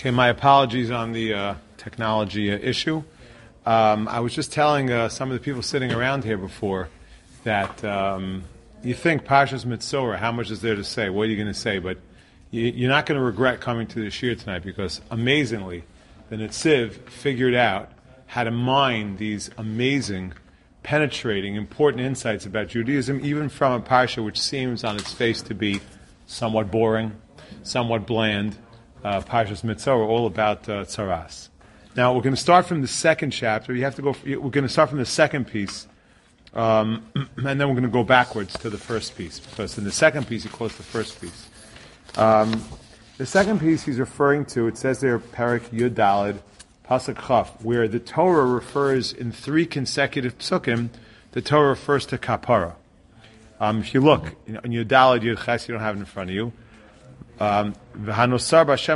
Okay, my apologies on the technology issue. I was just telling some of the people sitting around here before that you think Parshas Mitzorah, how much is there to say? What are you going to say? But you're not going to regret coming to the shiur tonight because amazingly, the Netziv figured out how to mine these amazing, penetrating, important insights about Judaism, even from a parsha which seems on its face to be somewhat boring, somewhat bland. Parshas Mitzorah, all about tzaras. Now we're going to start from the second chapter. We're going to start from the second piece, and then we're going to go backwards to the first piece because in the second piece he quotes the first piece. The second piece he's referring to, it says there, Perek Yud Daled, Pasuk Chaf, where the Torah refers in 3 consecutive psukim. The Torah refers to kapara. If you look in Yud Daled Yud Ches, you don't have it in front of you. This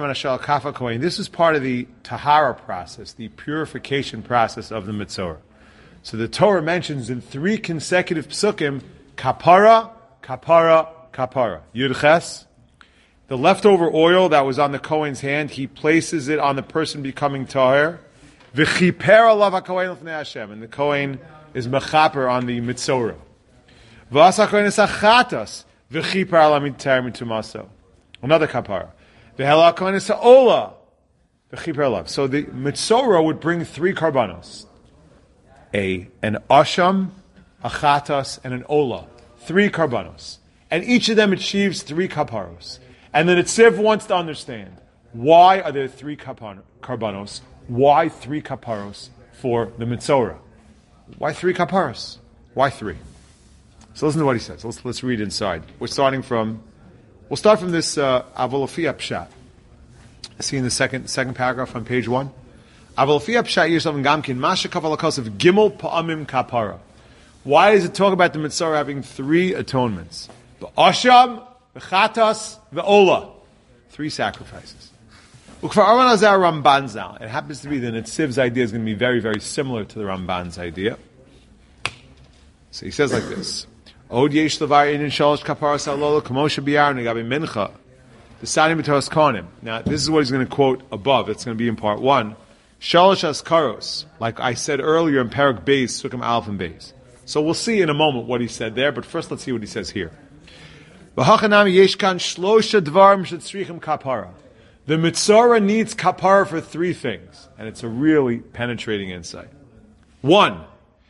is part of the tahara process, the purification process of the Mitzorah. So the Torah mentions in 3 consecutive psukim, kapara, kapara, kapara. Yud Ches, the leftover oil that was on the Kohen's hand, he places it on the person becoming tahir. V'chiper alav haKohen l'fnei Hashem, and the Kohen is mechaper on the Mitzorah. V'asa Kohen es achatas, v'chiper alav mitar mitumaso. Another kapara. The Hela Kohen is Ola. The Chiper Alav. So the Mitzorah would bring 3 karbanos. An Asham, a Chatas, and an Ola. 3 karbanos. And each of them achieves 3 kaparos. And then Netziv wants to understand, why are there 3 karbanos? Why 3 kaparos for the Mitzorah? Why 3 kaparos? Why 3? So listen to what he says. Let's read inside. We'll start from this Avolafia Pshat. See in the second paragraph on page 1. Avolafia Pshat Yisrael Gamkin Masha Kavalakos of Gimel Pa'amim Kapara. Why does it talk about the Mitzorah having 3 atonements? The Asham, the Chatas, the Ola. 3 sacrifices. Ukfar Arman Azar Ramban Zal. It happens to be that Netziv's idea is going to be very, very similar to the Ramban's idea. So he says like this. Od yesh levar inin shalosh kaparas halola kamosha biyar negabe mincha. The sadim b'toras kohanim. Now, this is what he's going to quote above. It's going to be in part 1. Shalosh askaros, like I said earlier in Perek Beis, Sukkim Aleph and Beis. So we'll see in a moment what he said there, but first let's see what he says here. V'hachanami yesh kan shlosha dvarim shetzrichim kapara. The Mitzorah needs kapara for 3 things, and it's a really penetrating insight. 1.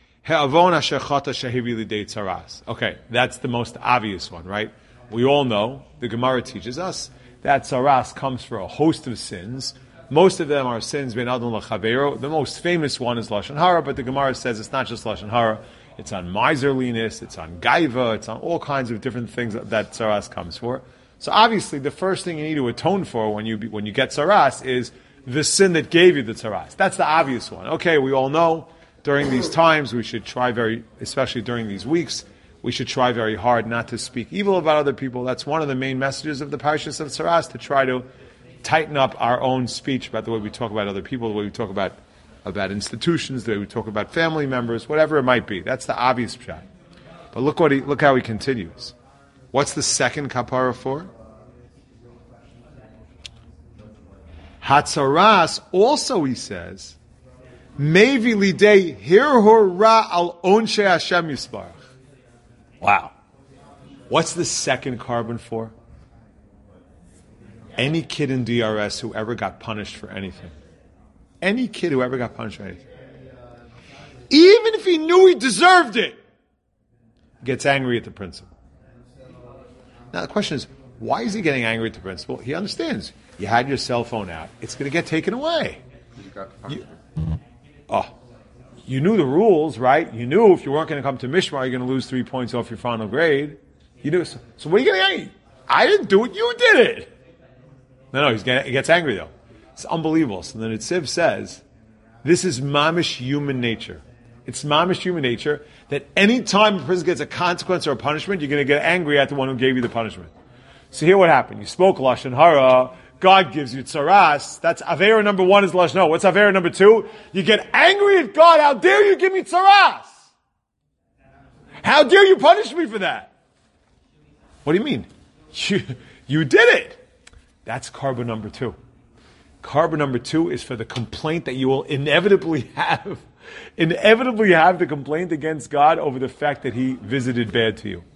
Okay, that's the most obvious one, right? We all know, the Gemara teaches us, that tzaras comes for a host of sins. Most of them are sins ben adon l'chavero. The most famous one is Lashon Hara, but the Gemara says it's not just Lashon Hara. It's on miserliness, it's on gaiva, it's on all kinds of different things that tzaras comes for. So obviously, the first thing you need to atone for when you get tzaras is the sin that gave you the tzaras. That's the obvious one. Okay, we all know. During these times, we should try especially during these weeks, we should try very hard not to speak evil about other people. That's one of the main messages of the Parshas of Tzaras, to try to tighten up our own speech about the way we talk about other people, the way we talk about institutions, the way we talk about family members, whatever it might be. That's the obvious pshat. But look how he continues. What's the second kapara for? Hatzaras also, he says, Mevi lidei hirhur ra al onshe Hashem yisbarach. Wow. What's the second carbon for? Any kid in DRS who ever got punished for anything. Any kid who ever got punished for anything. Even if he knew he deserved it, gets angry at the principal. Now the question is, why is he getting angry at the principal? He understands. You had your cell phone out. It's going to get taken away. You knew the rules, right? You knew if you weren't going to come to Mishmar, you're going to lose 3 points off your final grade. You knew. So what are you getting angry? I didn't do it. You did it. No, he gets angry though. It's unbelievable. So then Netziv says, this is mamish human nature. It's mamish human nature that any time a person gets a consequence or a punishment, you're going to get angry at the one who gave you the punishment. So here what happened. You spoke Lashon Hara. God gives you tzaras. That's Avera number 1 is Lashon Hara. What's Avera number 2? You get angry at God. How dare you give me tzaras? How dare you punish me for that? What do you mean? You did it. That's carbon number 2. Carbon number 2 is for the complaint that you will inevitably have. Inevitably have the complaint against God over the fact that He visited bad to you.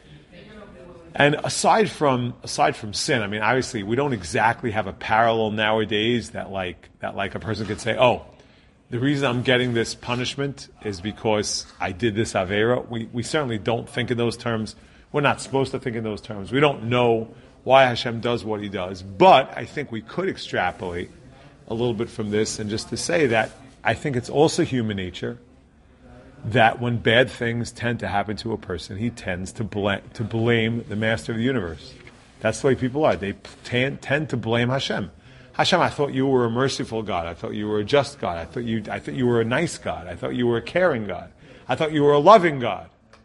And aside from sin, I mean, obviously, we don't exactly have a parallel nowadays that like a person could say, oh, the reason I'm getting this punishment is because I did this Aveira. We certainly don't think in those terms. We're not supposed to think in those terms. We don't know why Hashem does what He does. But I think we could extrapolate a little bit from this and just to say that I think it's also human nature that when bad things tend to happen to a person, he tends to blame the master of the universe. That's the way people are. They tend to blame Hashem. Hashem, I thought you were a merciful God. I thought you were a just God. I thought you were a nice God. I thought you were a caring God. I thought you were a loving God.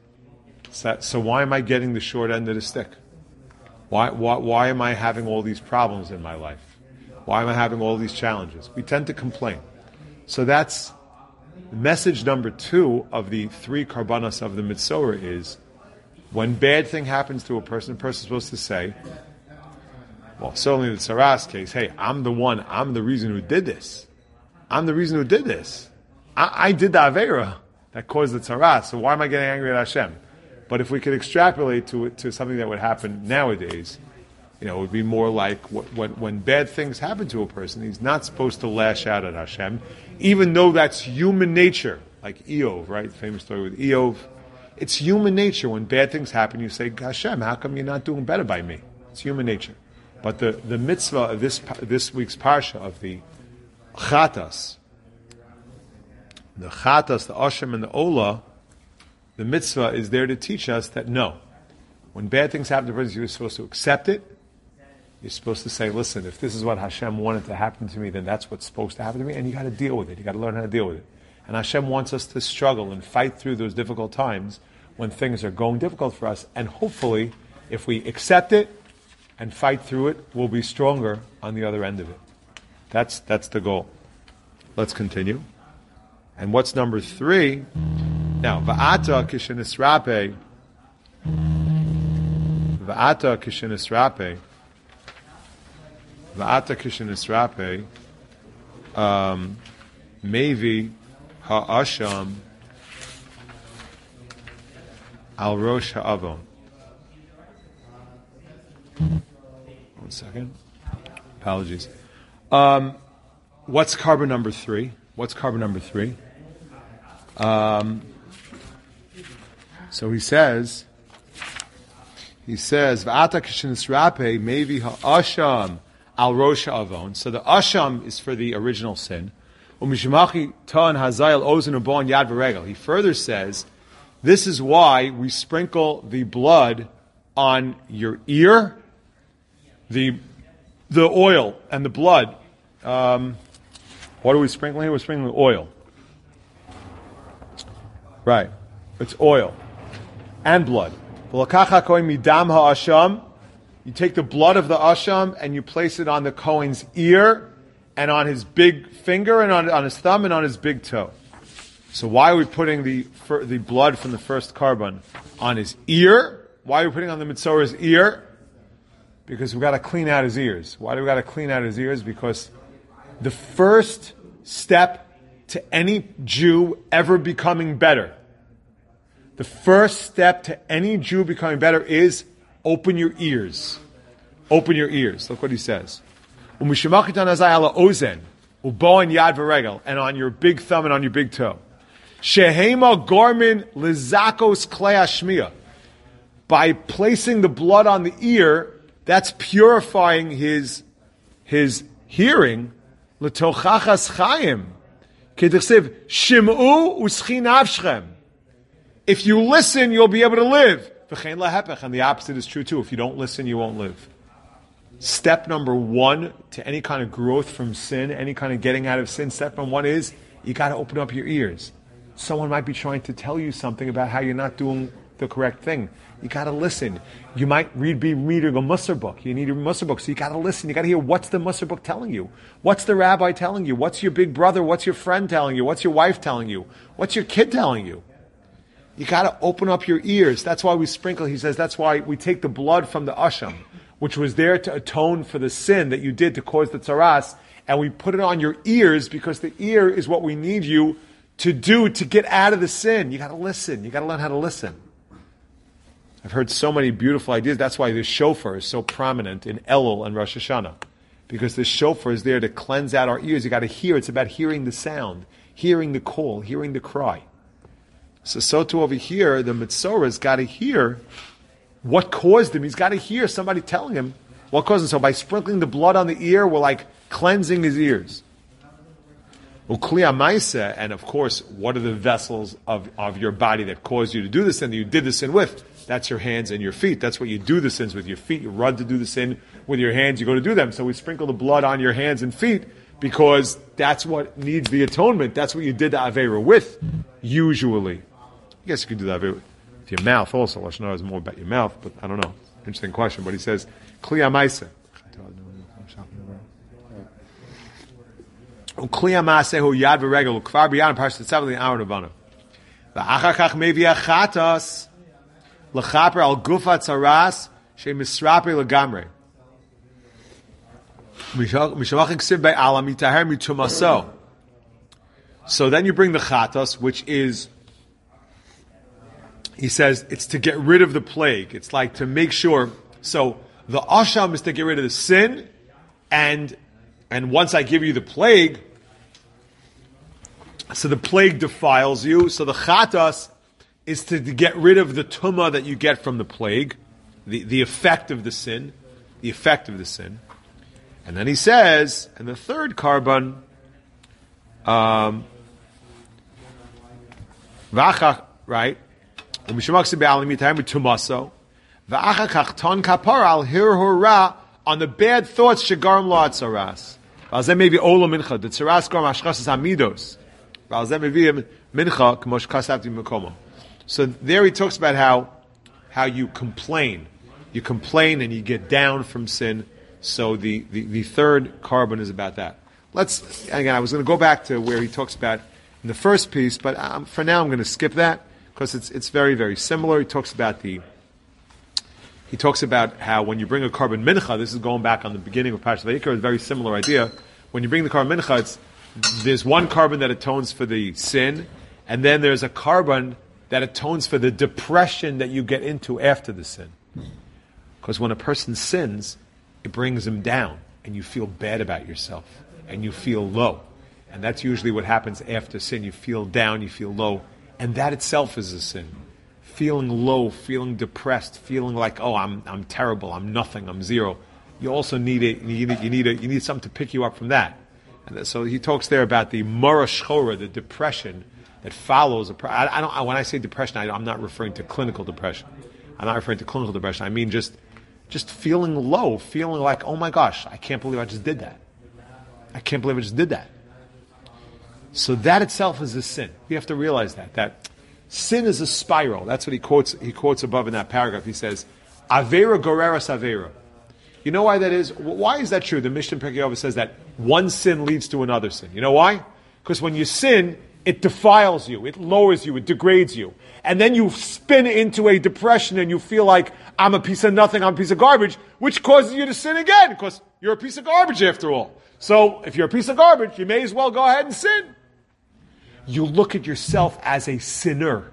So why am I getting the short end of the stick? Why am I having all these problems in my life? Why am I having all these challenges? We tend to complain. So that's message number 2 of the 3 karbanos of the Mitzorah is when bad thing happens to a person, the person is supposed to say, well, certainly in the Saras case, hey, I'm the reason who did this. I'm the reason who did this. I did the Aveira that caused the Saras, so why am I getting angry at Hashem? But if we could extrapolate to something that would happen nowadays, it would be more like when bad things happen to a person, he's not supposed to lash out at Hashem, even though that's human nature, like Eov, right? The famous story with Eov. It's human nature. When bad things happen, you say, Hashem, how come you're not doing better by me? It's human nature. But the mitzvah of this week's parsha of the chatas, the Ashem and the Ola, the mitzvah is there to teach us that no, when bad things happen to a person, you're supposed to accept it. You're supposed to say, listen, if this is what Hashem wanted to happen to me, then that's what's supposed to happen to me, and you got to deal with it. You got to learn how to deal with it. And Hashem wants us to struggle and fight through those difficult times when things are going difficult for us. And hopefully, if we accept it and fight through it, we'll be stronger on the other end of it. That's the goal. Let's continue. And what's number 3? Now, va'ata kishenisrape. Va'ata kishenisrape. Va'ata kishenisrape. Mevi ha'asham al rosh ha'avon. One second. Apologies. What's carbon number 3? So he says, V'ata kishenisrape mevi ha'asham al rosh ha'avon. So the asham is for the original sin. Umishmachi tan hazayel ozen ubon yad v'regel. He further says, this is why we sprinkle the blood on your ear, the oil and the blood. What are we sprinkling here? We're sprinkling oil. Right. It's oil and blood. You take the blood of the asham and you place it on the Kohen's ear and on his big finger and on his thumb and on his big toe. So why are we putting the blood from the first carbon on his ear? Why are we putting it on the Mitzorah's ear? Because we've got to clean out his ears. Why do we got to clean out his ears? Because the first step to any Jew ever becoming better, the first step to any Jew becoming better is open your ears. Open your ears. Look what he says. And on your big thumb and on your big toe. Shehema gormin lizakos klei hashmiya. By placing the blood on the ear, that's purifying his hearing. L'tochachas chayim. K'dichsev shim'u u'schi nafshem. If you listen, you'll be able to live. V'chein lahepech. And the opposite is true too. If you don't listen, you won't live. Step number 1 to any kind of growth from sin, any kind of getting out of sin, step number 1 is you got to open up your ears. Someone might be trying to tell you something about how you're not doing the correct thing. You got to listen. You might be reading a Musar book. You need a Musar book, so you got to listen. You got to hear what's the Musar book telling you. What's the rabbi telling you? What's your big brother? What's your friend telling you? What's your wife telling you? What's your kid telling you? You got to open up your ears. That's why we sprinkle. He says that's why we take the blood from the asham, which was there to atone for the sin that you did to cause the tzaras, and we put it on your ears because the ear is what we need you to do to get out of the sin. You got to listen. You got to learn how to listen. I've heard so many beautiful ideas. That's why the shofar is so prominent in Elul and Rosh Hashanah, because the shofar is there to cleanse out our ears. You got to hear. It's about hearing the sound, hearing the call, hearing the cry. So too over here, the Mitzorah's got to hear what caused him. He's got to hear somebody telling him what caused him. So by sprinkling the blood on the ear, we're like cleansing his ears. Ukliya Maisa, and of course, what are the vessels of your body that caused you to do the sin that you did the sin with? That's your hands and your feet. That's what you do the sins with. Your feet, you run to do the sin with your hands, you go to do them. So we sprinkle the blood on your hands and feet because that's what needs the atonement. That's what you did the Aveira with, usually. I guess you could do that with your mouth also. Lashon Hara is more about your mouth, but I don't know. Interesting question. But he says, Kliya Maisa. Kliya Masehu Yad V'Regel Ukvar B'Yad Parashat Tzav L'Amar Navana. V'achar kach mevi achatas l'chaper al gufa tzaras she'misraper legamre. Mishamach ksiv be'ala mitaher mitumaso. So then you bring the chatas, which is, he says, it's to get rid of the plague. It's like to make sure. So the asham is to get rid of the sin, and once I give you the plague, so the plague defiles you. So the chatas is to get rid of the tumah that you get from the plague, the effect of the sin, And then he says, and the third carbon, right? On the bad thoughts, shegarim lo atzaras. Valzeh maybe olam mincha. The tzaras garim ashchasas hamidos. Valzeh maybe mincha k'mosh kasavti mekomo. So there he talks about how you complain. You complain and you get down from sin. So the third carbon is about that. Again, I was going to go back to where he talks about in the first piece, but for now I'm going to skip that because it's very, very similar. He talks about how when you bring a carbon mincha, this is going back on the beginning of Parashat Vayikra, it's a very similar idea. When you bring the carbon mincha, there's one carbon that atones for the sin, and then there's a carbon that atones for the depression that you get into after the sin. Because when a person sins, it brings him down, and you feel bad about yourself, and you feel low. And that's usually what happens after sin. You feel down, you feel low, and that itself is a sin. Feeling low, feeling depressed, feeling like, oh, I'm terrible, I'm nothing, I'm zero. You also need it. You need something to pick you up from that. And so he talks there about the mara shchora, the depression that follows. When I say depression, I'm not referring to clinical depression. I mean just feeling low, feeling like, oh my gosh, I can't believe I just did that. So that itself is a sin. We have to realize that sin is a spiral. That's what he quotes above in that paragraph. He says, Avera goreras Avera. You know why that is? Why is that true? The Mishnah Pirkei Avos says that one sin leads to another sin. You know why? Because when you sin, it defiles you, it lowers you, it degrades you. And then you spin into a depression and you feel like, I'm a piece of nothing, I'm a piece of garbage, which causes you to sin again, because you're a piece of garbage after all. So if you're a piece of garbage, you may as well go ahead and sin. You look at yourself as a sinner.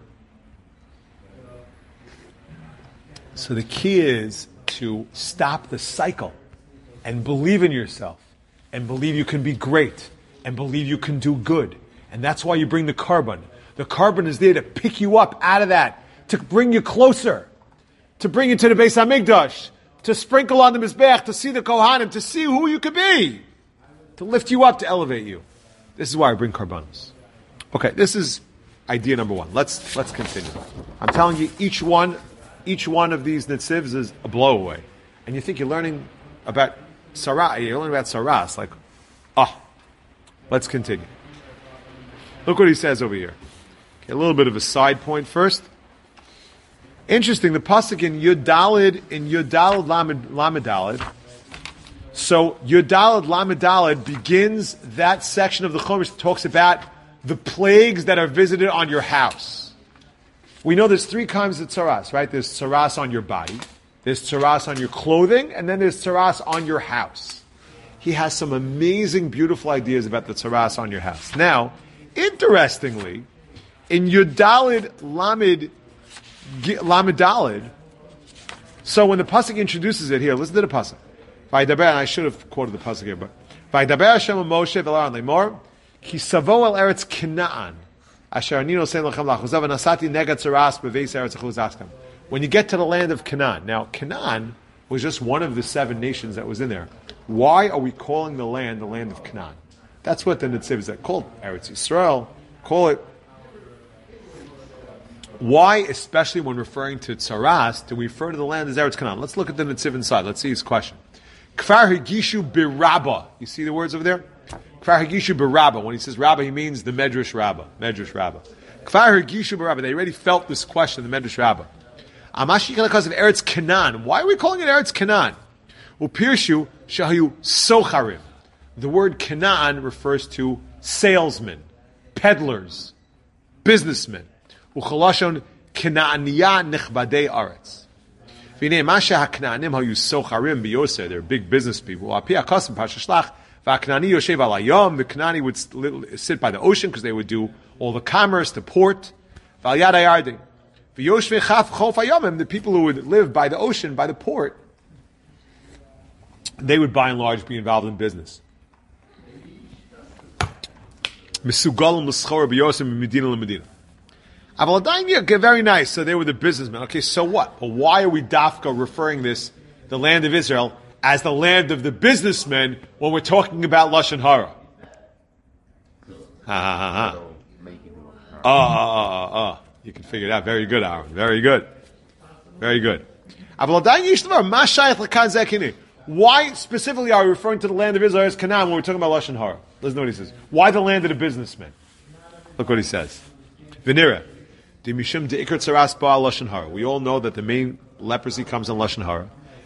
So the key is to stop the cycle and believe in yourself and believe you can be great and believe you can do good. And that's why you bring the carbon. The carbon is there to pick you up out of that, to bring you closer, to bring you to the Beis HaMikdash, to sprinkle on the Mizbech, to see the Kohanim, to see who you could be, to lift you up, to elevate you. This is why I bring carbonos. Okay, this is idea number one. Let's continue. I'm telling you, each one of these nitzivs is a blowaway. And you think you're learning about saras, like, let's continue. Look what he says over here. Okay, a little bit of a side point first. Interesting, the pasuk in Yudalid Lamedalid. So Yudalid Lamedalid begins that section of the Chumash that talks about the plagues that are visited on your house. We know there's three kinds of tsaras, right? There's tsaras on your body, there's tsaras on your clothing, and then there's tsaras on your house. he has some amazing, beautiful ideas about the tzaras on your house. Now, interestingly, in Yudalid Lamed Dalid, so when the pasuk introduces it here, listen to the pasuk. Vaydaber, and I should have quoted the pasuk here, but Vaydaber Hashem Moshe v'Aaron lemor ki savo el eretz Canaan asher anino sein lachem lachuzav v'nasati negat tzaras b'veis eretz achuzaskem. When you get to the land of Canaan, now Canaan was just one of the 7 nations that was in there. Why are we calling the land of Canaan? That's what the Netziv is called. Eretz Yisrael. Call it. Why, especially when referring to Tzaras, do we refer to the land as Eretz Canaan? Let's look at the Netziv inside. Let's see his question. Kfar Hagishu Birabba. You see the words over there? Kfar Hagishu Birabba. When he says Rabba, he means the Medrash Rabba. Medrash Rabba. Kfar Hagishu Birabba. They already felt this question, the Medrash Rabba. Amashi because of Eretz Canaan. Why are we calling it Eretz Canaan? Upirshu Shahayu Socharim. The word Canaan refers to salesmen, peddlers, businessmen. Uchalashon Kanaaniya Nechbadei Aretz. V'nei Masha HaKnaanim Hayu Socharim B'Yoseh. They're big business people. Apia Kasim Pasha V'Knaani Yoshev Alayom. The Knaani would sit by the ocean because they would do all the commerce, the port. V'Al Yad V'Yoshvei Chaf Chof Hayomim. The people who would live by the ocean, by the port, they would by and large be involved in business. Mesugalim l'schor b'Yosef Medina l'Medina. Avaladaim, very nice. So they were the businessmen. Okay, so what? But why are we dafka referring the land of Israel, as the land of the businessmen when we're talking about Lashon Hara? You can figure it out. Very good, Aaron. Very good. Very good. Why specifically are we referring to the land of Israel as Canaan when we're talking about Lashon Hara? Listen to what he says. Why the land of the businessmen? Look what he says. Venira. We all know that the main leprosy comes in Lashon Hara.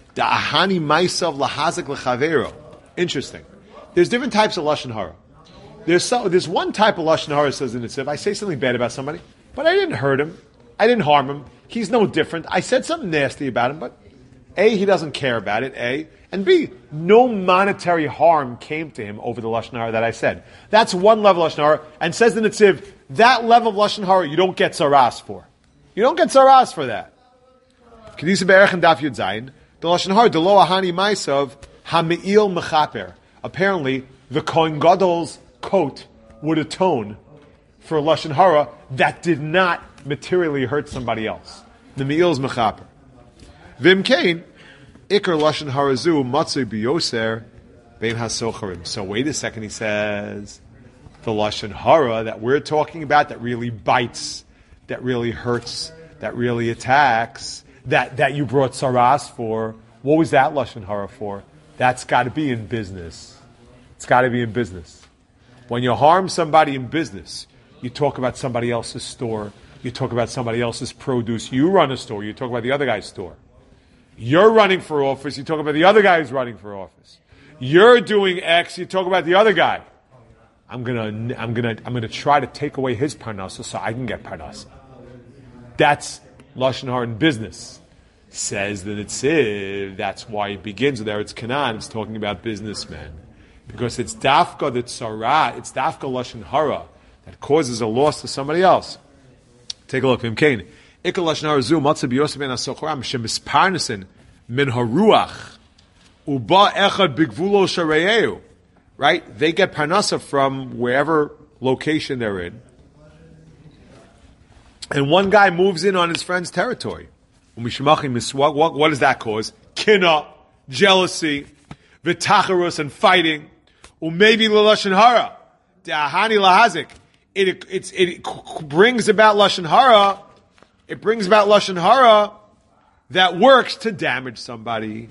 Interesting. There's different types of Lashon Hara. There's one type of Lashon Hara, says in Netziv. I say something bad about somebody, but I didn't hurt him. I didn't harm him. He's no different. I said something nasty about him, but A, he doesn't care about it, A. And B, no monetary harm came to him over the Lashon Hara that I said. That's one level of Lashon Hara. And says the Netziv, that level of Lashon Hara you don't get Tzaras for. You don't get Tzaras for that. Kedisa Be'erech and Daf Yud Zayin, the Lashon Hara, the Lo Ahani Maisav, Ha'me'il Mechaper. Apparently, the Kohen Gadol's coat would atone for Lashon Hara that did not materially hurt somebody else. The Me'il's Mechaper. Vim Kain, Iker Lashon Harazu Matzui Biyoser Bein HaSocharim. So wait a second, he says, the Lashon Hara that we're talking about that really bites, that really hurts, that really attacks, that you brought Tzaras for, what was that Lashon Hara for? That's got to be in business. It's got to be in business. When you harm somebody in business, you talk about somebody else's store, you talk about somebody else's produce, you run a store, you talk about the other guy's store. You're running for office, you talk about the other guy who's running for office. You're doing X, you talk about the other guy. I'm gonna try to take away his parnasa so I can get parnasa. That's Lashon Hara in business. Says the Netziv, that's why it begins with Eretz Canaan. It's talking about businessmen. Because it's dafka the tzara, it's dafka Lashon Hara that causes a loss to somebody else. Take a look, Vimkain. Ikal Lashon Hara zu matzah b'yosef ben hasochram shemisparnesin min haruach uba echad bigvulo sharayeu. Right? They get parnasa from wherever location they're in. And one guy moves in on his friend's territory. What does that cause? Kina, jealousy, v'tacharus, and fighting. Maybe l'lashon hara, da'ahani lahazik. It brings about lashon hara. It brings about lashon hara that works to damage somebody.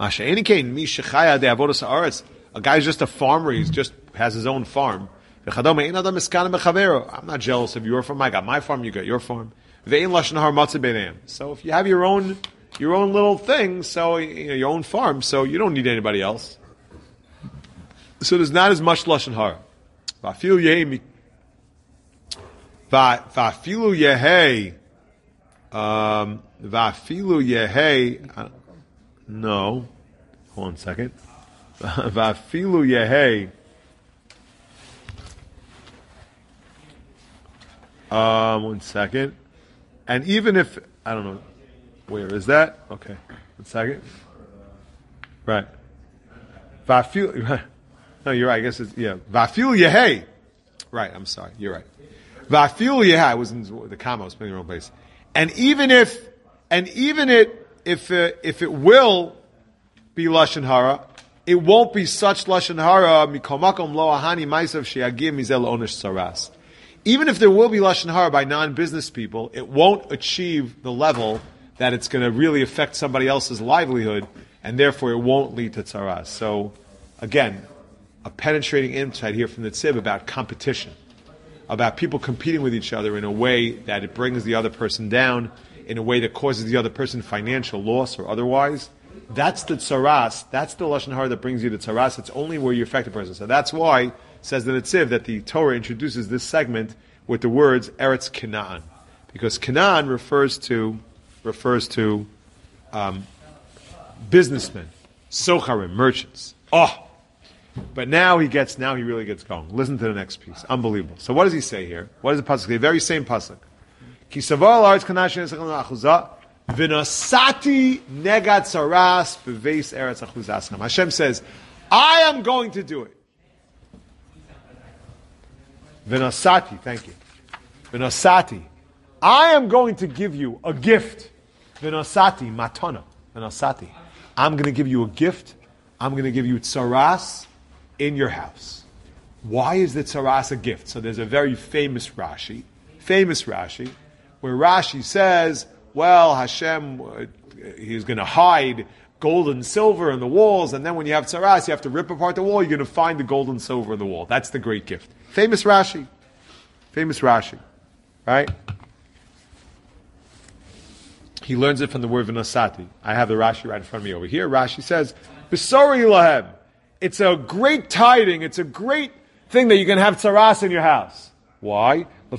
A guy's just a farmer. He's just has his own farm. I'm not jealous of your farm. I got my farm. You got your farm. So if you have your own little thing, so your own farm, so you don't need anybody else. So there's not as much lashon hara. Vafilu yehei. No, hold on a second. Vafilu Yehei. One second. And even if, I don't know, where is that? Okay. 1 second. Right. Vafil, no, you're right. I guess it's, yeah. Vafil Yehei. Right, I'm sorry. You're right. Vafil Yehei. I was in the comma. I was putting in the wrong place. And even if it will be Lashon Hara, it won't be such Lashon Hara, mikomakom lo ahani maisav she'agim mizel onish saras. Even if there will be Lashon Hara by non-business people, it won't achieve the level that it's going to really affect somebody else's livelihood, and therefore it won't lead to tzaras. So, again, a penetrating insight here from the Tzib about competition, about people competing with each other in a way that it brings the other person down, in a way that causes the other person financial loss or otherwise. That's the tzaras, that's the Lashon Hara that brings you to tzaras. It's only where you affect a person. So that's why, says the Netziv, that the Torah introduces this segment with the words Eretz Canaan. Because Canaan refers to businessmen, socharim, merchants. Oh! But now he really gets going. Listen to the next piece. Unbelievable. So what does he say here? What does the pasuk say? The very same pasuk. Ki savar la'aretz Canaan she'nesachon achuzah v'nosati negat saras b'veis eretz achuzascham. Hashem says, I am going to do it. V'nosati, thank you. V'nosati. I am going to give you a gift. V'nosati, matana. V'nosati. I'm going to give you a gift. I'm going to give you tsaras in your house. Why is the tsaras a gift? So there's a very famous Rashi, where Rashi says, well, Hashem, he's going to hide gold and silver in the walls, and then when you have tsaras, you have to rip apart the wall, you're going to find the gold and silver in the wall. That's the great gift. Famous Rashi, right? He learns it from the word v'nosati. I have the Rashi right in front of me over here. Rashi says, B'sori lahem. It's a great tiding, it's a great thing that you can have tzaras in your house. Why? The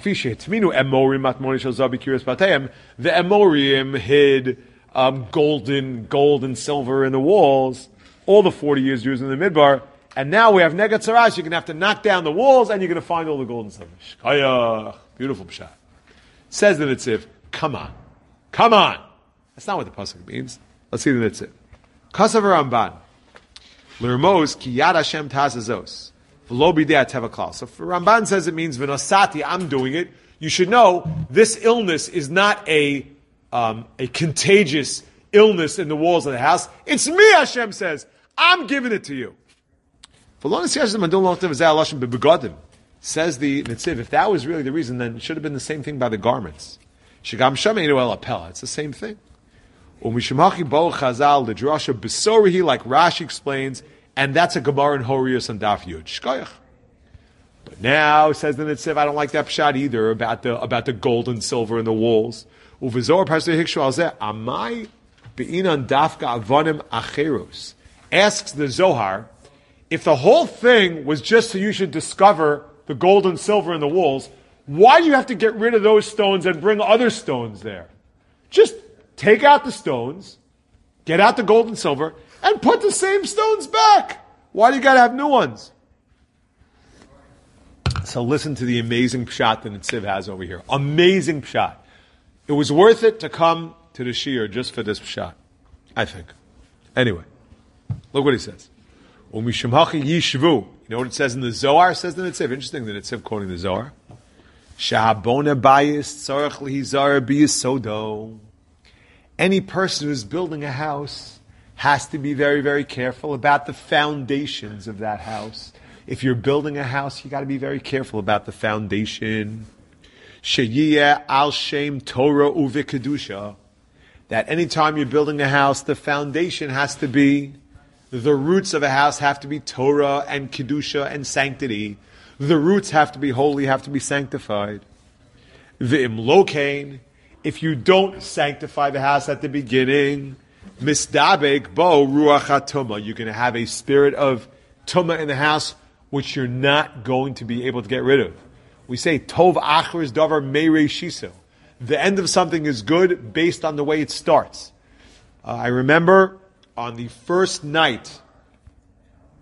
Amorim hid gold and silver in the walls all the 40 years Jews in the Midbar, and now we have negat tzaras, you're going to have to knock down the walls and you're going to find all the gold and silver. Shkayach. Beautiful pshat. Says the Netziv, come on. That's not what the pasuk means. Let's see the Netziv. Kasav Ramban. L'rmos ki yad Hashem tazazos. V'lo bidei teva klal. So Ramban says it means v'nosati, I'm doing it. You should know this illness is not a contagious illness in the walls of the house. It's me, Hashem says. I'm giving it to you. Says the Netziv, if that was really the reason, then it should have been the same thing by the garments. Shigam shameinu el apela. It's the same thing. Umishmachi bo chazal the drasha besorihi, like Rashi explains, and that's a Gemara in Horius and Daf Yud. Shkoyach. But now says the Netziv, I don't like that pshat either about the gold and silver in the walls. Uvizor pasuk hikshu al zeh amai beinan dafka avonim acheros. Asks the Zohar, if the whole thing was just so you should discover the gold and silver in the walls, why do you have to get rid of those stones and bring other stones there? Just take out the stones, get out the gold and silver, and put the same stones back. Why do you got to have new ones? So listen to the amazing pshat that Netziv has over here. Amazing pshat. It was worth it to come to the shiur just for this pshat, I think. Anyway, look what he says. Umishmachi yishvu. You know what it says in the Zohar? It says the Netziv. Interesting that Netziv quoting the Zohar. Shahabona bayis tzarech lihizar biyisodo. Any person who's building a house has to be very, very careful about the foundations of that house. If you're building a house, you got to be very careful about the foundation. Sheyiyeh al shem Torah uvekedusha. That anytime you're building a house, the foundation has to be, the roots of a house have to be Torah and kedusha and sanctity. The roots have to be holy, have to be sanctified. V'im lokain. If you don't sanctify the house at the beginning, misdabek bo ruach hatuma, you're going to have a spirit of tuma in the house, which you're not going to be able to get rid of. We say tov achar is davar meirei shiso. The end of something is good based on the way it starts. I remember on the first night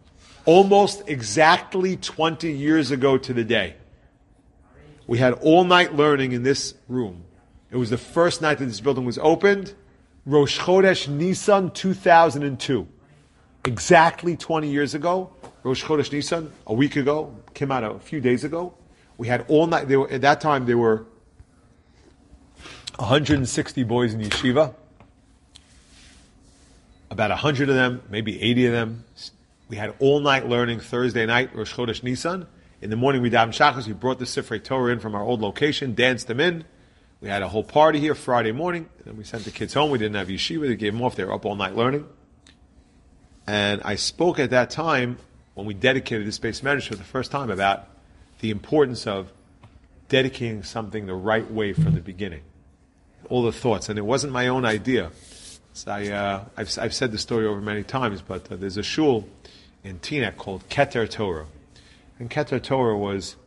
almost exactly 20 years ago to the day, we had all-night learning in this room. It was the first night that this building was opened, Rosh Chodesh Nisan 2002. Exactly 20 years ago, Rosh Chodesh Nisan, a week ago, came out a few days ago. We had all night, at that time there were 160 boys in yeshiva. About 100 of them, maybe 80 of them. We had all night learning Thursday night, Rosh Chodesh Nisan. In the morning we davened Shachos, we brought the Sifrei Torah in from our old location, danced them in. We had a whole party here Friday morning. Then we sent the kids home. We didn't have yeshiva. They gave them off. They were up all night learning. And I spoke at that time, when we dedicated this base manager for the first time, about the importance of dedicating something the right way from the beginning. All the thoughts. And it wasn't my own idea. So I've said the story over many times, but there's a shul in Teaneck called Keter Torah. And Keter Torah was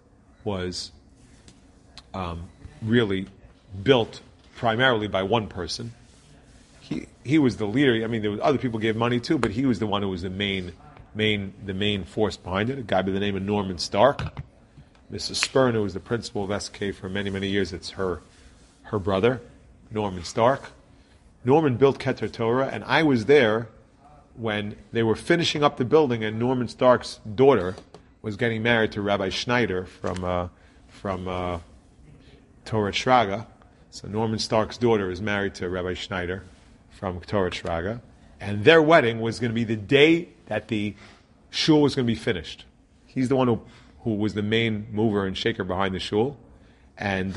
really built primarily by one person. He was the leader. I mean, there was other people gave money too, but he was the one who was the main force behind it. A guy by the name of Norman Stark. Mrs. Spurn, who was the principal of SK for many, many years, it's her brother, Norman Stark. Norman built Keter Torah, and I was there when they were finishing up the building, and Norman Stark's daughter was getting married to Rabbi Schneider from Torah Shraga. So Norman Stark's daughter is married to Rabbi Schneider from Torah Shraga, and their wedding was going to be the day that the shul was going to be finished. He's the one who was the main mover and shaker behind the shul, and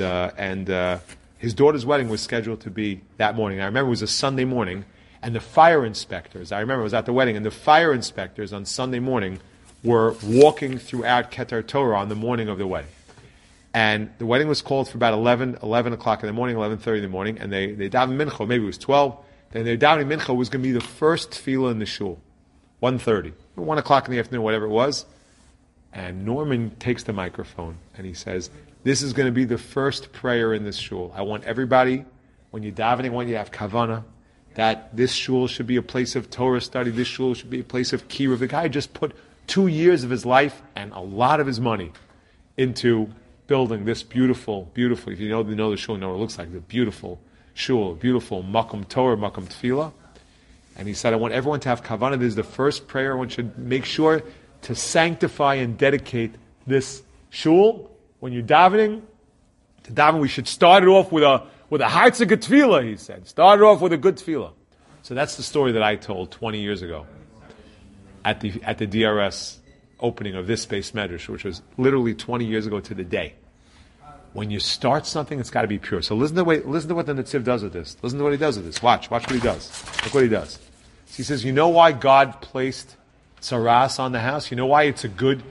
his daughter's wedding was scheduled to be that morning. I remember it was a Sunday morning, and the fire inspectors, I remember I was at the wedding, and the fire inspectors on Sunday morning were walking throughout Keter Torah on the morning of the wedding. And the wedding was called for about 11 o'clock in the morning, 11:30 in the morning, and they davened mincha, maybe it was 12. Then their davening mincha was going to be the first tefillah in the shul, 1:30, 1 o'clock in the afternoon, whatever it was. And Norman takes the microphone and he says, "This is going to be the first prayer in this shul. I want everybody, when you're davening, when you have kavanah, that this shul should be a place of Torah study. This shul should be a place of kiruv." The guy just put 2 years of his life and a lot of his money into building this beautiful, if you know the shul, you know what it looks like, the beautiful shul, beautiful makom Torah, makom tefillah. And he said, I want everyone to have kavanah. This is the first prayer. Everyone should make sure to sanctify and dedicate this shul. When you're davening, we should start it off with a hartzig tefillah, he said. Start it off with a good tefillah. So that's the story that I told 20 years ago at the DRS opening of this space medrash, which was literally 20 years ago to the day. When you start something, it's got to be pure. So listen to what the Netziv does with this. Listen to what he does with this. Watch what he does. Look what he does. So he says, you know why God placed tzaras on the house? You know why it's good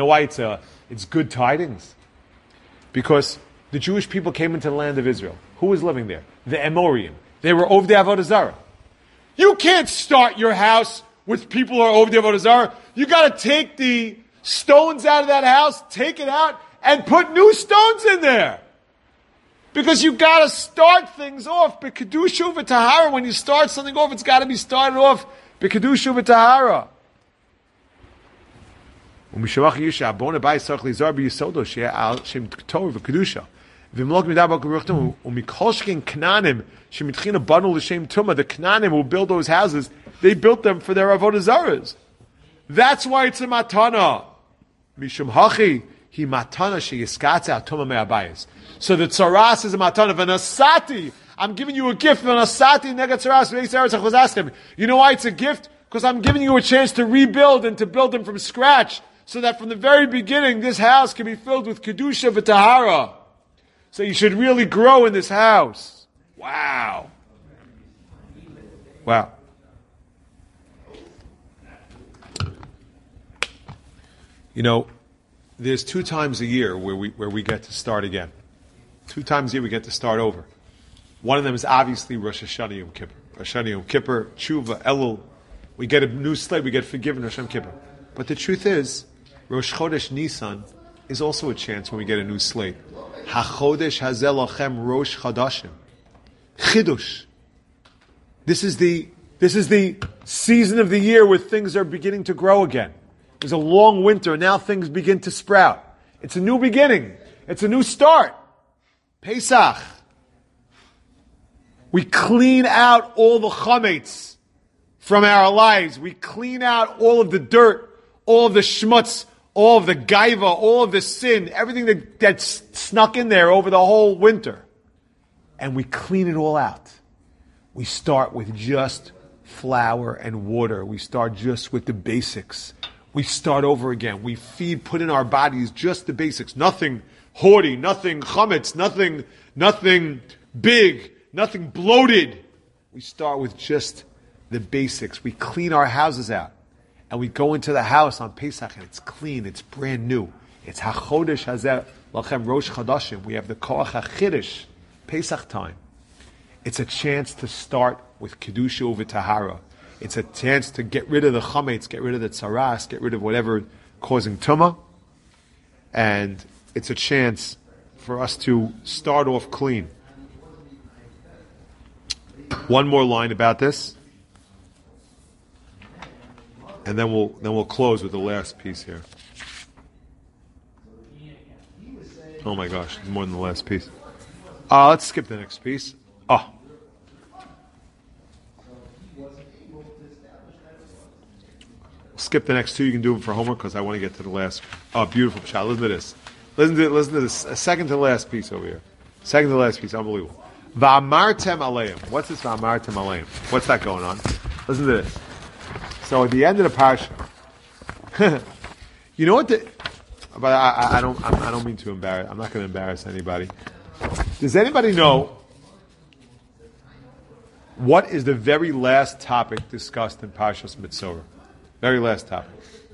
tidings? Because the Jewish people came into the land of Israel. Who was living there? The Amorim. They were over the Avodah Zarah. You can't start your house with people who are over the Avodah Zarah. You got to take the stones out of that house, take it out, and put new stones in there. Because you got to start things off b'kedusha v'tahara. When you start something off, it's got to be started off b'kedusha v'tahara. U'mishavach yisha abona bai sarach lizar b'yisodo she'eh al shem torah v'kedusha. V'mlok midah b'keruchtim u'mikol shkin knanim shemitchina banu l'shem tumah. The knanim who build those houses, they built them for their avodah zaras. That's why it's a matana. Mishum hachi. He matana sheyiskatze atuma me'abayis. So the tzaras is a matana. V'nasati, I'm giving you a gift. V'nasati nega tzaras v'yisrael tzachozastem. You know why it's a gift? Because I'm giving you a chance to rebuild and to build them from scratch, so that from the very beginning this house can be filled with kedusha v'tahara. So you should really grow in this house. Wow. You know, there's 2 times a year where we get to start again. 2 times a year we get to start over. One of them is obviously Rosh Hashanah Yom Kippur. Rosh Hashanah Yom Kippur, Tshuva, Elul. We get a new slate, we get forgiven Rosh Hashanah Kippur. But the truth is, Rosh Chodesh Nisan is also a chance when we get a new slate. HaChodesh Hazel Lachem Rosh Chodashim. Chidush. This is the season of the year where things are beginning to grow again. There's a long winter, and now things begin to sprout. It's a new beginning. It's a new start. Pesach. We clean out all the chametz from our lives. We clean out all of the dirt, all of the schmutz, all of the gaiva, all of the sin, everything that's snuck in there over the whole winter. And we clean it all out. We start with just flour and water. We start just with the basics. We start over again. We put in our bodies just the basics. Nothing haughty, nothing chametz, nothing big, nothing bloated. We start with just the basics. We clean our houses out. And we go into the house on Pesach and it's clean, it's brand new. It's HaChodesh Hazeh Lachem Rosh Chodashim. We have the Koach HaChiddush, Pesach time. It's a chance to start with Kedusha over Tahara. It's a chance to get rid of the chametz, get rid of the tzaras, get rid of whatever causing tumah. And it's a chance for us to start off clean. One more line about this. And then we'll close with the last piece here. Oh my gosh, more than the last piece. Let's skip the next piece. Skip the next two. You can do them for homework because I want to get to the last. Oh, beautiful shot. Listen to this. Listen to this. A second to the last piece over here. Second to the last piece. Unbelievable. Va'amartem aleim. What's this va'amartem aleim? What's that going on? Listen to this. So at the end of the parsha, you know what? But I don't mean to embarrass. I'm not going to embarrass anybody. Does anybody know what is the very last topic discussed in Parshas Mitzorah? Very last topic.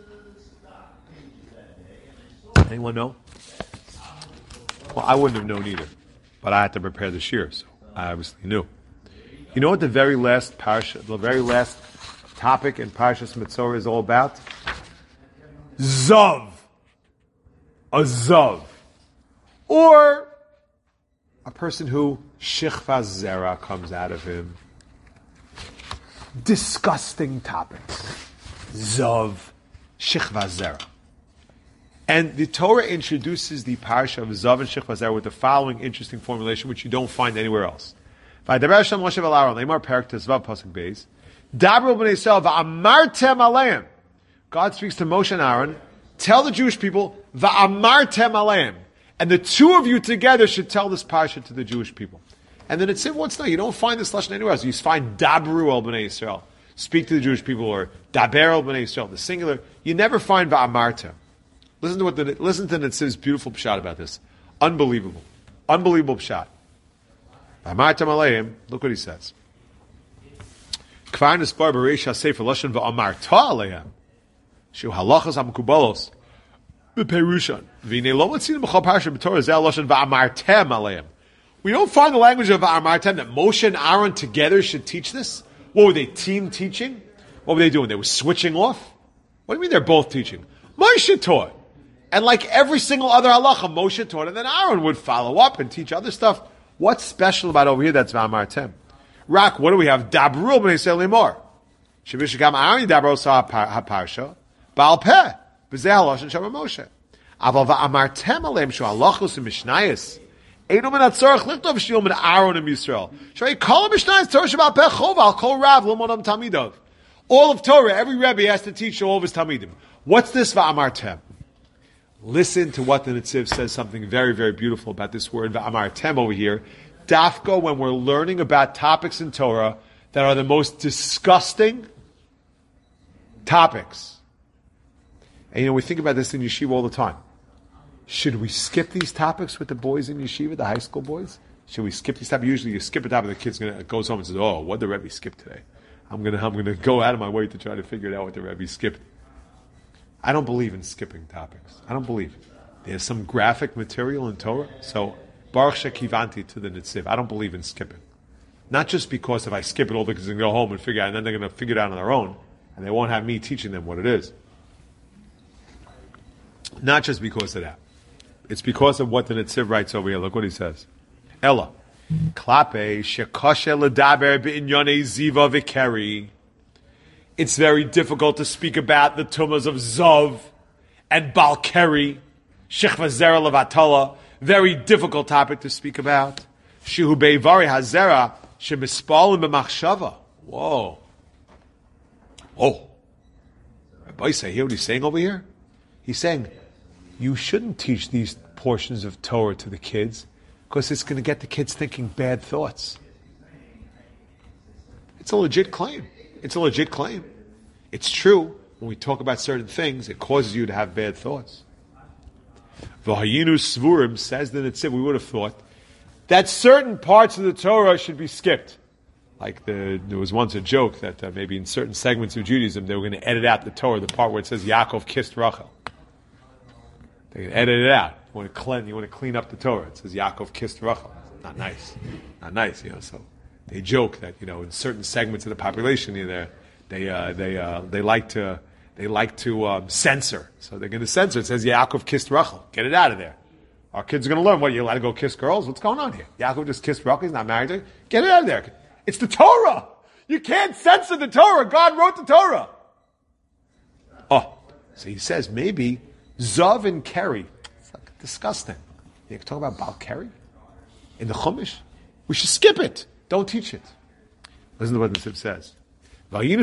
Anyone know? Well, I wouldn't have known either, but I had to prepare the shir, so I obviously knew. You know what the very last parsha, the very last topic in Parshas Mitzorah is all about? Zav. A zav. Or a person who shichvas zera comes out of him. Disgusting topics. Zav, shichvas zera. And the Torah introduces the parsha of Zav and shichvas zera with the following interesting formulation, which you don't find anywhere else. V'adaber Hashem Moshe v'Aaron, Leimar Perek Tezvav Pasuk Beis. Dabru b'nei Yisrael v'amartem aleim. God speaks to Moshe and Aaron. Tell the Jewish people v'amartem aleim, and the two of you together should tell this parsha to the Jewish people. And then it said, "What's no? You don't find this lashon anywhere else. You find dabru el b'nei Yisrael, speak to the Jewish people, or daber el b'nei Yisrael, the singular. You never find v'amartem." Listen to Nitziv's beautiful pshat about this. Unbelievable pshat. V'amartem aleim. Look what he says. Kvar nespar b'reish hasefer lashon v'amarta aleim. Shu halachas hamkubalos b'perushan v'nei lo matzina b'chol parsha b'torah zeh lashon v'amartem aleim. We don't find the language of v'amartem that Moshe and Aaron together should teach this. What were they team teaching? What were they doing? They were switching off. What do you mean they're both teaching? Moshe taught, and like every single other halacha, Moshe taught, and then Aaron would follow up and teach other stuff. What's special about over here? That's v'amartem. Rak, what do we have? Dabru b'nei Yisrael limor. Shevishagam Aaron dabru sa haparsha. Baal peh, b'zeh haloshon shem Moshe. Aval va'amartem aleim shu halachos u'mishnayos. Einu min hatzorach lichtov shil min Aaron and Yisrael. Shrei kol mishnayos Torah shebal peh chov al kol rav l'monam tamidov. All of Torah, every Rebbe has to teach all of his tamidim. What's this va'amartem? Listen to what the Netziv says, something very, very beautiful about this word va'amartem over here. Dafka, when we're learning about topics in Torah that are the most disgusting topics. And we think about this in yeshiva all the time. Should we skip these topics with the boys in yeshiva, the high school boys? Should we skip these topics? Usually you skip a topic, the kid goes home and says, "Oh, what did the Rebbe skip today?" I'm gonna go out of my way to try to figure out what the Rebbe skipped. I don't believe in skipping topics. I don't believe it. There's some graphic material in Torah, so Baruch Shekivanti to the Netziv. I don't believe in skipping. Not just because if I skip it all, because they can go home and figure out, and then they're going to figure it out on their own, and they won't have me teaching them what it is. Not just because of that. It's because of what the Netziv writes over here. Look what he says. Ella. Klape shekoshe ledaber b'inyonei ziva v'keri. It's very difficult to speak about the tumas of Zov and Balkeri, Shechva Zera Levatala. Very difficult topic to speak about. Shehu Beivari Hazera Shemispalim B'machshava. Whoa. Oh. Rabbi Isai, hear what he's saying over here? He's saying, you shouldn't teach these portions of Torah to the kids because it's going to get the kids thinking bad thoughts. It's a legit claim. It's a legit claim. It's true. When we talk about certain things, it causes you to have bad thoughts. V'hayinu Svurim says that it's we would have thought that certain parts of the Torah should be skipped. Like there was once a joke that maybe in certain segments of Judaism they were going to edit out the Torah, the part where it says Yaakov kissed Rachel. They can edit it out. You want to clean up the Torah. It says Yaakov kissed Rachel. Not nice. Not nice, So they joke that, in certain segments of the population, they like to censor. So they're going to censor. It says Yaakov kissed Rachel. Get it out of there. Our kids are going to learn. What, you allowed to go kiss girls? What's going on here? Yaakov just kissed Rachel. He's not married to her. Get it out of there. It's the Torah. You can't censor the Torah. God wrote the Torah. Oh, so he says maybe Zav and Keri. It's like disgusting. You can talk about Baal Keri in the Chumash. We should skip it. Don't teach it. Listen to what the Sib says. You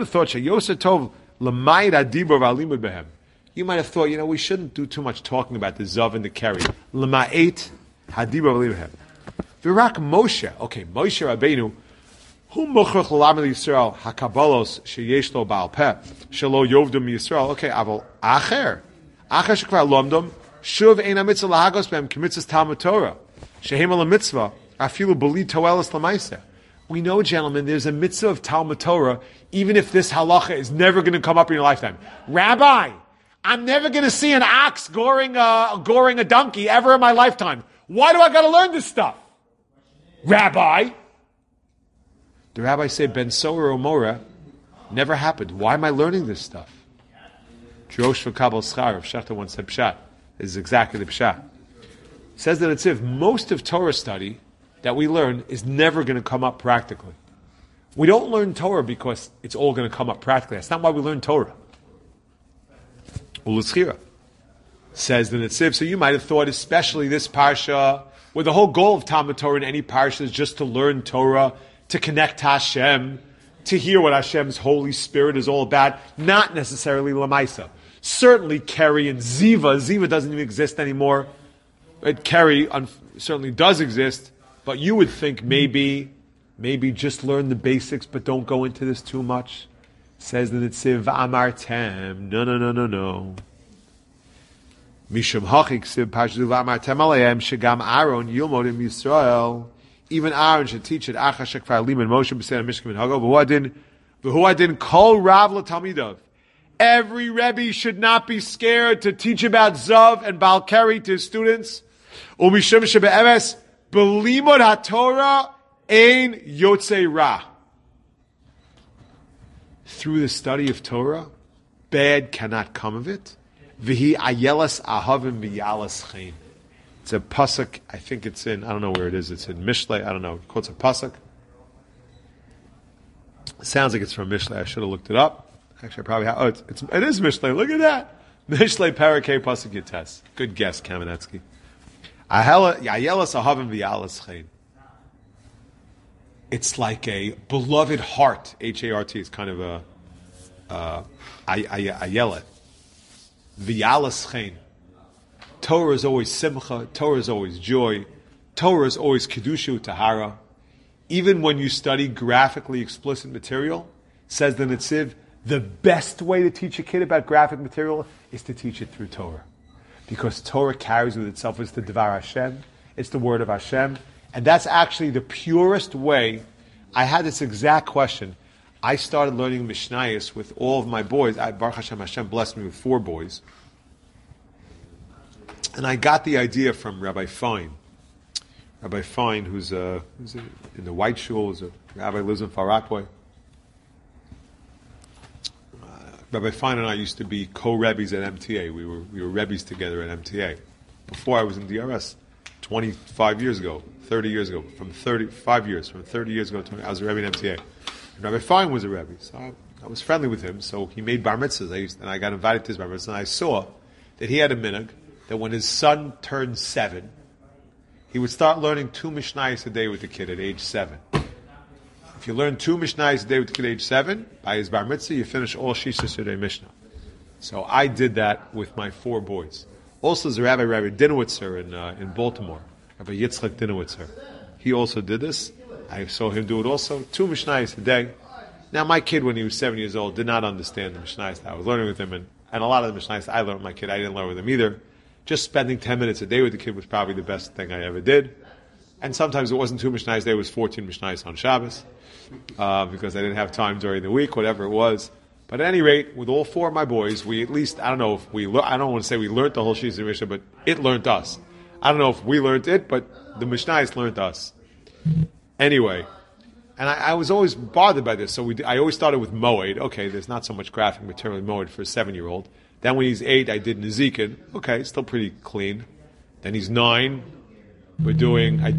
might have thought, we shouldn't do too much talking about the Zav and the Keri. L'ma'et hadibur v'alim behem. V'rak Moshe. Okay, Moshe Rabbeinu. Hu mochrach l'lamad Yisrael hakabalos sheyesh lo ba'al peh shelo yovdom Yisrael. Okay, aval acher shekvar lomdom shuv ein hamitzvah lahagos behem k'mitzvahs Talmud Torah shehem al mitzvah afilu b'li toelas l'maiseh. We know, gentlemen, there's a mitzvah of Talmud Torah, even if this halacha is never going to come up in your lifetime. Rabbi, I'm never going to see an ox goring a donkey ever in my lifetime. Why do I got to learn this stuff? Rabbi. The rabbi said, Ben Sower or Mora never happened. Why am I learning this stuff? Drosh v'kabel schar, if Shachta once said pshat, is exactly the pshat. Says that it's if most of Torah study that we learn is never going to come up practically. We don't learn Torah because it's all going to come up practically. That's not why we learn Torah. Uluschira says the Netziv, so you might have thought, especially this parsha, where the whole goal of Talmud Torah in any parsha is just to learn Torah, to connect to Hashem, to hear what Hashem's Holy Spirit is all about, not necessarily Lamaisa. Certainly Keri and Ziva. Ziva doesn't even exist anymore. But Keri certainly does exist. But you would think maybe just learn the basics, but don't go into this too much. Says the Netziv, Amartem. No. Mishum hachik siv pashdu v'amartem alayim shegam Aaron yilmod im Yisrael. Even Aaron should teach it. Achashek fa'alim and Moshe b'sein mishkim and Hago. V'huadin kol rav l'talmidav. Every Rebbe should not be scared to teach about Zav and Balkeri to his students. Umishum shebe'emes b'limud haTorah ein yotzei ra. Through the study of Torah, bad cannot come of it. V'hi ayelas ahavim v'yalas chen. It's a pasuk. I think it's in. I don't know where it is. It's in Mishlei. I don't know. It's a pasuk. It sounds like it's from Mishlei. I should have looked it up. Actually, I probably have. Oh, it is Mishlei. Look at that. Mishlei Parakeh pasuk Yates. Good guess, Kamenetsky. Ayelas ahavim v'yalas chen. It's like a beloved heart. H-A-R-T. It's kind of a ayelet. V'yalas chen. Torah is always simcha. Torah is always joy. Torah is always kedusha tahara. Even when you study graphically explicit material, says the Netziv, the best way to teach a kid about graphic material is to teach it through Torah. Because Torah carries with itself, it's the Devar Hashem, it's the word of Hashem, and that's actually the purest way. I had this exact question. I started learning Mishnayos with all of my boys. Baruch Hashem blessed me with 4 boys. And I got the idea from Rabbi Fine. Rabbi Fine, who's in the White Shul, is a rabbi, lives in Far Rockaway. Rabbi Fine and I used to be co-rebbes at MTA. We were rebbes together at MTA. Before I was in DRS, 25 years ago, 30 years ago, from 30 years ago, I was a rebbe in MTA. And Rabbi Fine was a rebbe, so I was friendly with him, so he made bar mitzvahs. And I got invited to his bar mitzvah, and I saw that he had a minhag that when his son turned 7, he would start learning 2 mishnayos a day with the kid at age 7. If you learn 2 mishnayos a day with the kid at age 7, by his bar mitzvah, you finish all Shisha Sudei Mishnah. So I did that with my 4 boys. Also, there's a Rabbi Dinowitzer in Baltimore, Rabbi Yitzchak Dinowitzer. He also did this. I saw him do it also. 2 mishnayos a day. Now, my kid, when he was 7 years old, did not understand the mishnayos that I was learning with him, and a lot of the mishnayos I learned with my kid, I didn't learn with him either. Just spending 10 minutes a day with the kid was probably the best thing I ever did. And sometimes it wasn't 2 mishnayos a day, it was 14 mishnayos on Shabbos, because I didn't have time during the week, whatever it was. But at any rate, with all 4 of my boys, we at least, I don't know if we, I don't want to say we learned the whole Shisa Mishnah, but it learned us. I don't know if we learned it, but the mishnayos learned us. Anyway, and I was always bothered by this, so I always started with Moed. Okay, there's not so much graphic material in Moed for a 7-year-old. Then when he's 8, I did Nezikin. Okay, still pretty clean. Then he's 9. I did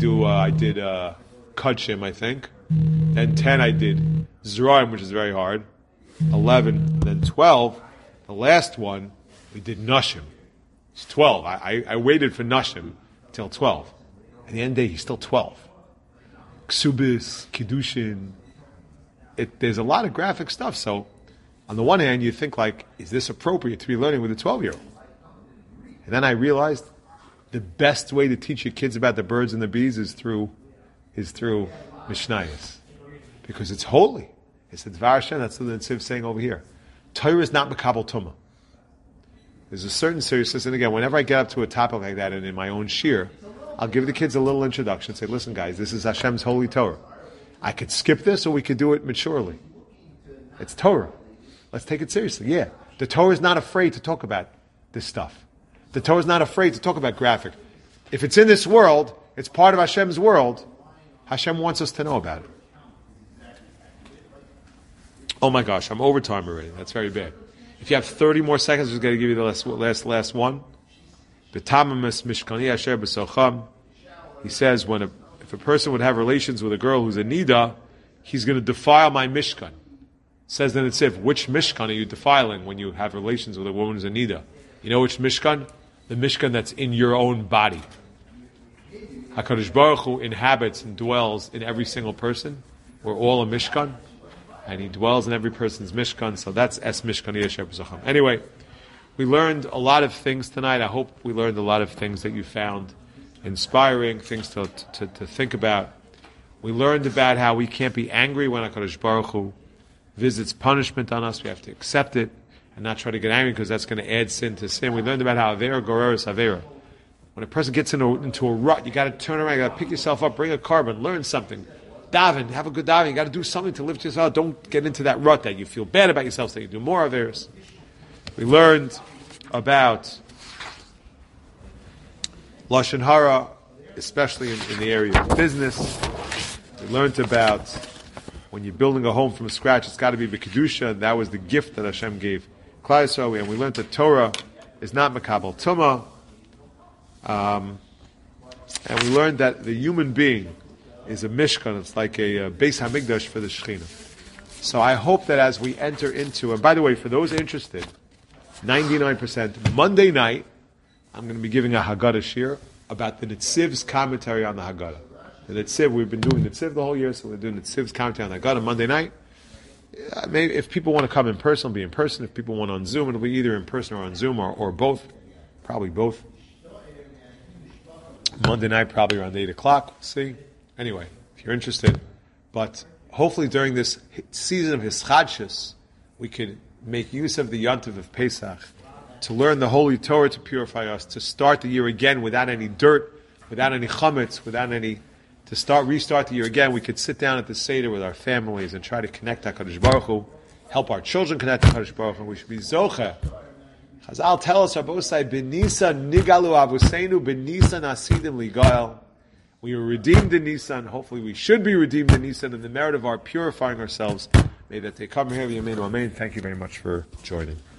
Kudshim, I think. Then 10, I did Zeraim, which is very hard. 11, and then 12. The last one, we did Nashim. It's 12. I waited for Nashim till 12. At the end of the day, he's still 12. Ksubis, Kiddushin. There's a lot of graphic stuff. So, on the one hand, you think like, is this appropriate to be learning with a 12-year-old? And then I realized the best way to teach your kids about the birds and the bees is through Mishnayos. Because it's holy. It's the Dvar Hashem, that's what the Netziv is saying over here. Torah is not Mekabel Tumah. There's a certain seriousness, and again, whenever I get up to a topic like that, and in my own shir, I'll give the kids a little introduction, say, listen guys, this is Hashem's holy Torah. I could skip this, or we could do it maturely. It's Torah. Let's take it seriously. Yeah, the Torah is not afraid to talk about this stuff. The Torah is not afraid to talk about graphic. If it's in this world, it's part of Hashem's world, Hashem wants us to know about it. Oh my gosh, I'm over time already. That's very bad. If you have 30 more seconds, I'm just going to give you the last one. He says, if a person would have relations with a girl who's a nida, he's going to defile my mishkan. Says the Netziv, which mishkan are you defiling when you have relations with a woman who's a nida? You know which mishkan? The mishkan that's in your own body. HaKadosh Baruch Hu inhabits and dwells in every single person. We're all a mishkan. And he dwells in every person's mishkan, so that's es mishkan yesher b'zocham. Anyway, we learned a lot of things tonight. I hope we learned a lot of things that you found inspiring, things to think about. We learned about how we can't be angry when HaKadosh Baruch Hu visits punishment on us. We have to accept it and not try to get angry because that's going to add sin to sin. We learned about how avera goreres avera. When a person gets into a rut, you got to turn around, you got to pick yourself up, bring a carbon, learn something. Daven, have a good daven. You got to do something to lift yourself. Don't get into that rut that you feel bad about yourself, so you do more averos. We learned about Lashon Hara, especially in the area of business. We learned about when you're building a home from scratch, it's got to be B'Kedusha, and that was the gift that Hashem gave Klal Yisrael. And we learned that Torah is not Mekabel Tumah. And we learned that the human being is a mishkan. It's like a Beis Hamikdash for the Shekhinah. So I hope that as we enter into, and by the way, for those interested, 99%, Monday night, I'm going to be giving a Haggadah shir about the Netziv's commentary on the Haggadah. The Netziv, we've been doing Netziv the whole year, so we're doing Netziv's commentary on the Haggadah Monday night. Maybe if people want to come in person, it'll be in person. If people want on Zoom, it'll be either in person or on Zoom or both. Probably both. Monday night, probably around 8 o'clock. We'll see. Anyway, if you're interested. But hopefully during this season of Hischadshus, we could make use of the Yontiv of Pesach to learn the Holy Torah to purify us, to start the year again without any dirt, without any chametz, restart the year again. We could sit down at the Seder with our families and try to connect to HaKadosh Baruch Hu, help our children connect to HaKadosh Baruch Hu. We should be zocheh. Chazal tell us, Rabbosai, B'Nisan nigalu avuseinu, B'Nisan asidim ligael. We were redeemed in Nisan. Hopefully we should be redeemed in Nisan in the merit of our purifying ourselves. May that they come here. Amen. Thank you very much for joining.